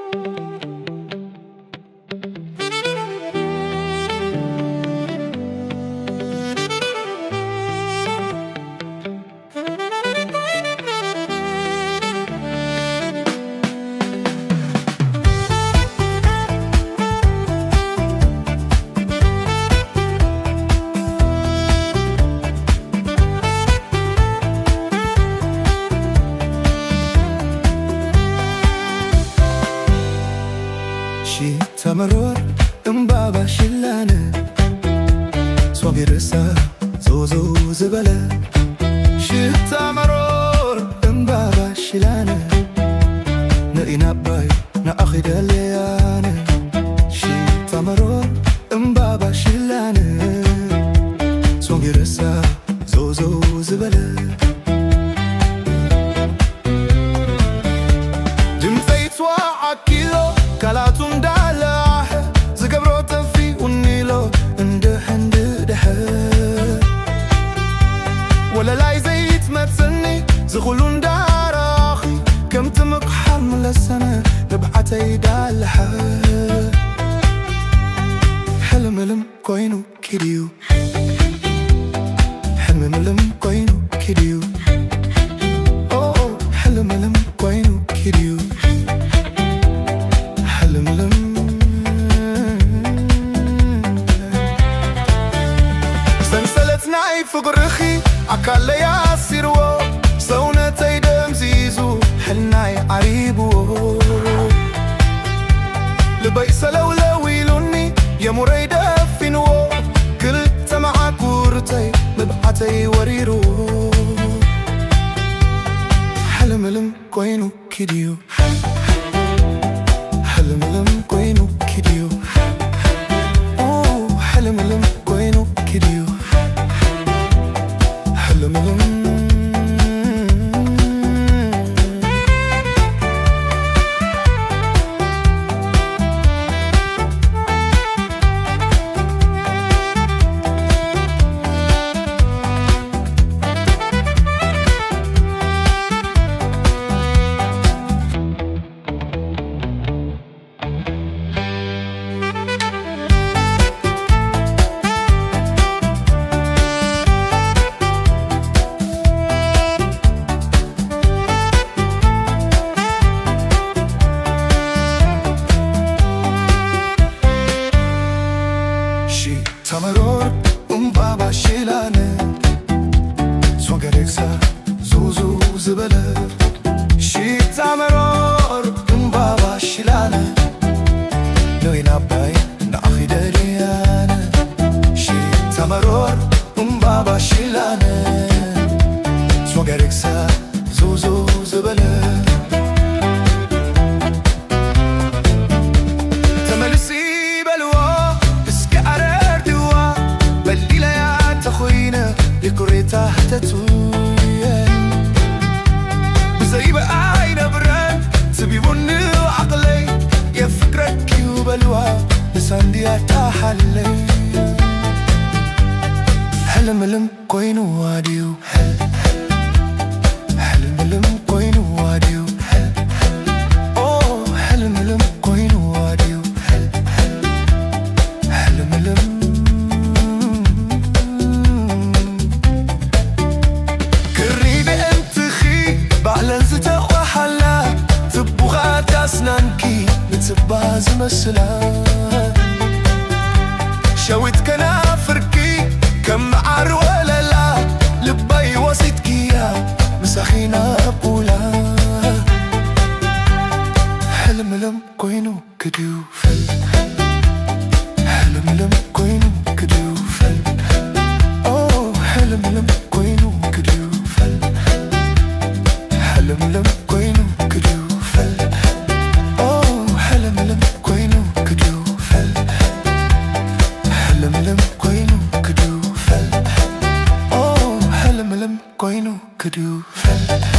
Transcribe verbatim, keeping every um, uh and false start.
ተመሮር እምባባ ሽላነ ሶቢርሳ ዞዞ ዝበለ ሽተመሮር እምባባ ሽላነ ነኢናባይ ናአኺደልያነ ሽተመሮር እምባባ ሽላነ ሶቢርሳ ዞዞ ዝበለ ድምፀይቷ ዓኪሎ ካላቱ እንዳለ ዝገብሮ ጠፊ ውኒሎ እንደ ሕንድ ድሐ ወለላይ ዘይትመጽኒ ዝኹሉ እንዳራኺ ከምቲ ምቕሓር መለሰነ ንብዓተይ ዳልሐ ሕልምልም ኮይኑ ኪድዩ ሕልምልም ኮይኑ ኪድዩ ሕልምልም ኮይኑ ኪድዩ ሰንሰለትናይ ፍቕርኺ ኣካለይ ኣሲርዎ ሰውነተይ ደምዚዙ ሕልናይ ዓሪብዎ ልበይ ሰለውለው ኢሉኒ የሙረይ ደፊንዎ ክልተ መዓኩርተይ ምብዓተይ ወሪርዎ ሕልምልም ኮይኑ ኪድዩ ሕልምልም ኮይኑ ኪድዩ ሕልምልም ኮይኑ ኪድዩ ሕልምልም ተመሮር እምባባ ሽላነ ሶገሬክሳ ዙዙ ዝበለ ሽተመሮር እምባባ ሽላነ ኖይናባይ ናአኺደልያነ ሽተመሮር እምባባ ሽላነ ሶገሬክሳ ዙዙ ዝበለ ተመልሲ በልዎ يكريتا تتوين بزيب عين بران تبيبوني عقلي يا فكرك يوبلوا لساندي اتاحلي حلملم كوينو واديو حلملم كوينو واديو اوه حلملم كوينو واديو حلملم أسنانكي بتباز مسلا شويت كنافركي كم عار ولا لا لبي وسطكي يا مساخينا بولا حلملم كوينو كديو فل حلملم كوينو كديو فل أوه حلملم كوينو كديو فل حلملم كوينو كديو فل حلملم كوينو كديو فل حلملم كوينو كديو فل أوه حلملم كوينو كديو فل